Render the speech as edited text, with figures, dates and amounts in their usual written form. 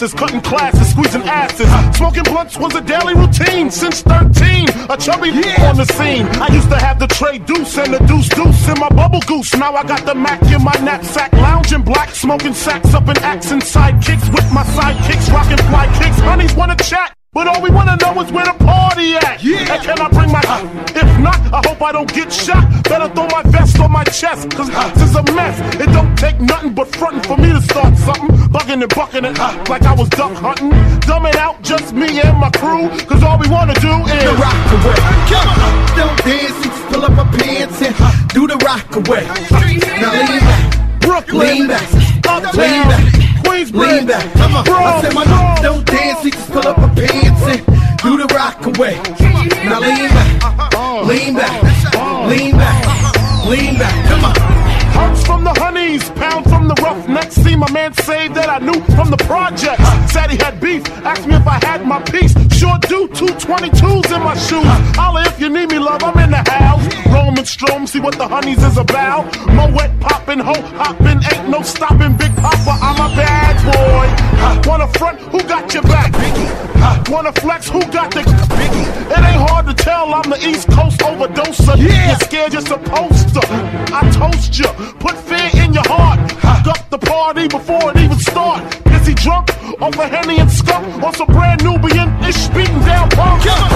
passes, cutting classes, squeezing asses. Smoking blunts was a daily routine since 13. A chubby on the scene. I used to have the tray deuce and the deuce in my bubble goose. Now I got the Mac in my knapsack, lounging black, smoking sacks up in accent sidekicks with my sidekicks, rocking fly kicks. Honeys wanna chat, but all we wanna know is where the party at. And can I bring my if not, I hope I don't get shot. Better throw my vest on my chest, cause this is a mess. It don't take nothing but frontin' for me to start something. Bugging and bucking it like I was duck hunting. Dumb it out, just me and my crew, cause all we wanna do is the rock away. Come on, don't dance and just pull up my pants and do the rock away. Now lean back, Brooklyn, lean back, uptown, lean back, Queensbridge, lean back. Come on, I said my don't dance and just pull up my pants and do the rock away. Now lean back, lean back, lean back, lean back. Come on. Hunts from the honeys, pound from the roughnecks. See my man say that I knew from the project. Said he had beef, asked me if I had my piece. Sure do, 222s in my shoes. Holla if you need me, love, I'm in the house. Roam and stroam, see what the honeys is about. Moet poppin', ho hoppin', ain't no stopping. Big Papa, I'm a bad boy. Wanna front, who got your back? Wanna flex, who got the It ain't hard to tell, I'm the East Coast overdoser. You're scared, you're supposed to. I toast you. Put fear in your heart. Up the party before it even start. Is he drunk off a Henny and skunk? On some brand Nubian ish beating down punk?